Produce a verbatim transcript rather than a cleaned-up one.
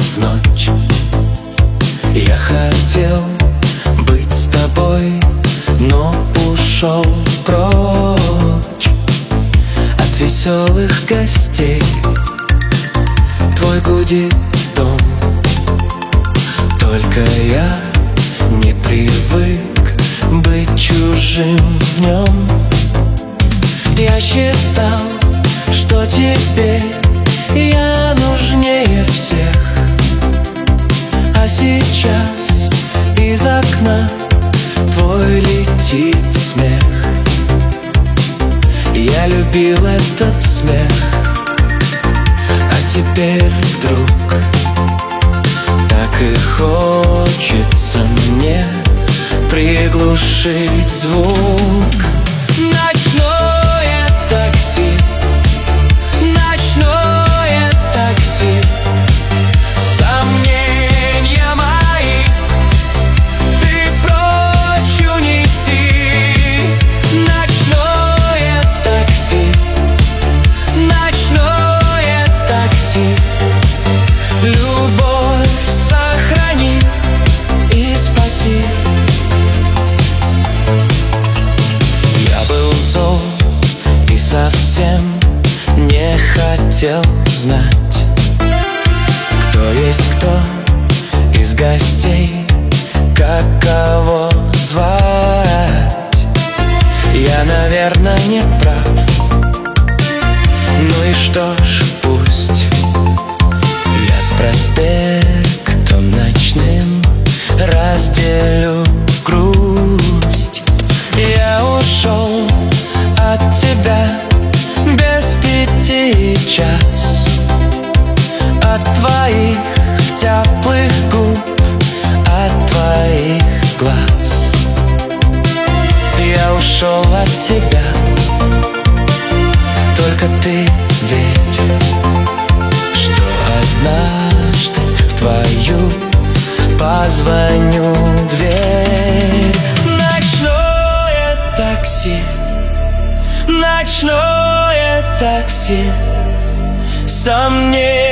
в ночь. Я хотел быть с тобой, но ушел прочь от веселых гостей. Твой гудит дом, только я не привык быть чужим в нем. Я считал, что теперь я нужнее всех, а сейчас из окна твой летит смех. Я любил этот смех, а теперь вдруг так и хочется мне приглушить звук. Ночное такси, ночное такси, сомнения мои ты прочь унеси. Ночное такси, ночное такси, любовь сохрани и спаси. Я был зол и совсем не хотел знать, кто есть кто из гостей, как кого звать. Я, наверное, не прав, ну и что ж, пусть. Я с проспектом ночным разделю грусть. Я ушел от тебя без пяти час, от твоих теплых губ, от твоих глаз. Я ушел от тебя, только ты верь, что однажды в твою позвоню дверь. Ночное такси, ночное такси, сомнения